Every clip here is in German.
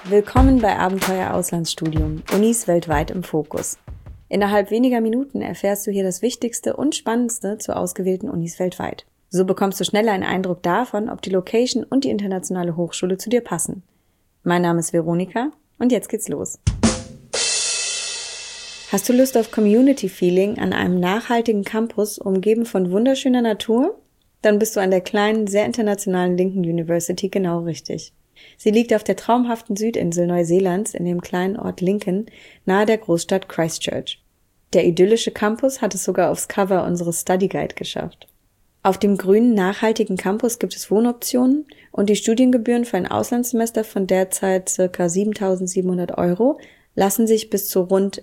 Willkommen bei Abenteuer Auslandsstudium, Unis weltweit im Fokus. Innerhalb weniger Minuten erfährst du hier das Wichtigste und Spannendste zu ausgewählten Unis weltweit. So bekommst du schneller einen Eindruck davon, ob die Location und die internationale Hochschule zu dir passen. Mein Name ist Veronika und jetzt geht's los. Hast du Lust auf Community-Feeling an einem nachhaltigen Campus, umgeben von wunderschöner Natur? Dann bist du an der kleinen, sehr internationalen Lincoln University genau richtig. Sie liegt auf der traumhaften Südinsel Neuseelands in dem kleinen Ort Lincoln, nahe der Großstadt Christchurch. Der idyllische Campus hat es sogar aufs Cover unseres Study Guide geschafft. Auf dem grünen, nachhaltigen Campus gibt es Wohnoptionen und die Studiengebühren für ein Auslandssemester von derzeit ca. 7.700 € lassen sich bis zu rund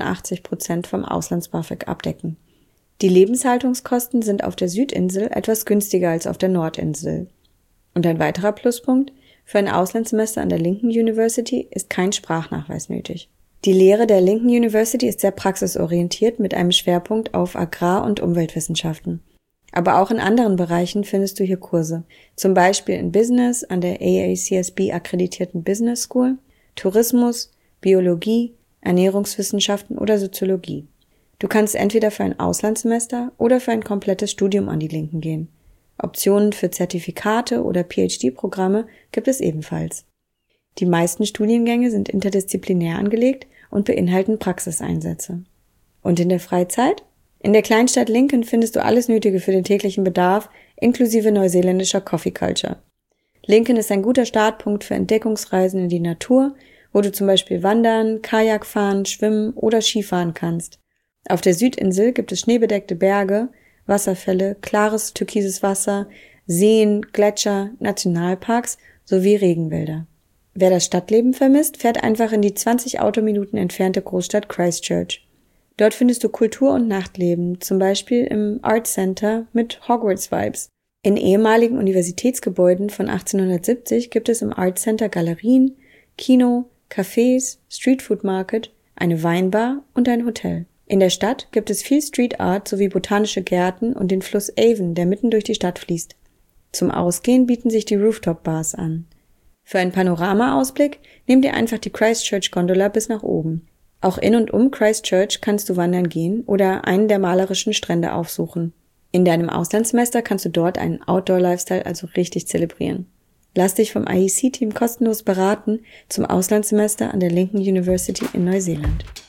85% vom Auslands-BAföG abdecken. Die Lebenshaltungskosten sind auf der Südinsel etwas günstiger als auf der Nordinsel. Und ein weiterer Pluspunkt: Für ein Auslandssemester an der Lincoln University ist kein Sprachnachweis nötig. Die Lehre der Lincoln University ist sehr praxisorientiert mit einem Schwerpunkt auf Agrar- und Umweltwissenschaften. Aber auch in anderen Bereichen findest du hier Kurse, zum Beispiel in Business an der AACSB akkreditierten Business School, Tourismus, Biologie, Ernährungswissenschaften oder Soziologie. Du kannst entweder für ein Auslandssemester oder für ein komplettes Studium an die Lincoln gehen. Optionen für Zertifikate oder PhD-Programme gibt es ebenfalls. Die meisten Studiengänge sind interdisziplinär angelegt und beinhalten Praxiseinsätze. Und in der Freizeit? In der Kleinstadt Lincoln findest du alles Nötige für den täglichen Bedarf, inklusive neuseeländischer Coffee Culture. Lincoln ist ein guter Startpunkt für Entdeckungsreisen in die Natur, wo du zum Beispiel wandern, Kajak fahren, schwimmen oder Skifahren kannst. Auf der Südinsel gibt es schneebedeckte Berge, Wasserfälle, klares türkises Wasser, Seen, Gletscher, Nationalparks sowie Regenwälder. Wer das Stadtleben vermisst, fährt einfach in die 20 Autominuten entfernte Großstadt Christchurch. Dort findest du Kultur- und Nachtleben, zum Beispiel im Art Center mit Hogwarts-Vibes. In ehemaligen Universitätsgebäuden von 1870 gibt es im Art Center Galerien, Kino, Cafés, Streetfood Market, eine Weinbar und ein Hotel. In der Stadt gibt es viel Street Art sowie botanische Gärten und den Fluss Avon, der mitten durch die Stadt fließt. Zum Ausgehen bieten sich die Rooftop-Bars an. Für einen Panoramaausblick nimm dir einfach die Christchurch-Gondola bis nach oben. Auch in und um Christchurch kannst du wandern gehen oder einen der malerischen Strände aufsuchen. In deinem Auslandssemester kannst du dort einen Outdoor-Lifestyle also richtig zelebrieren. Lass dich vom IEC-Team kostenlos beraten zum Auslandssemester an der Lincoln University in Neuseeland.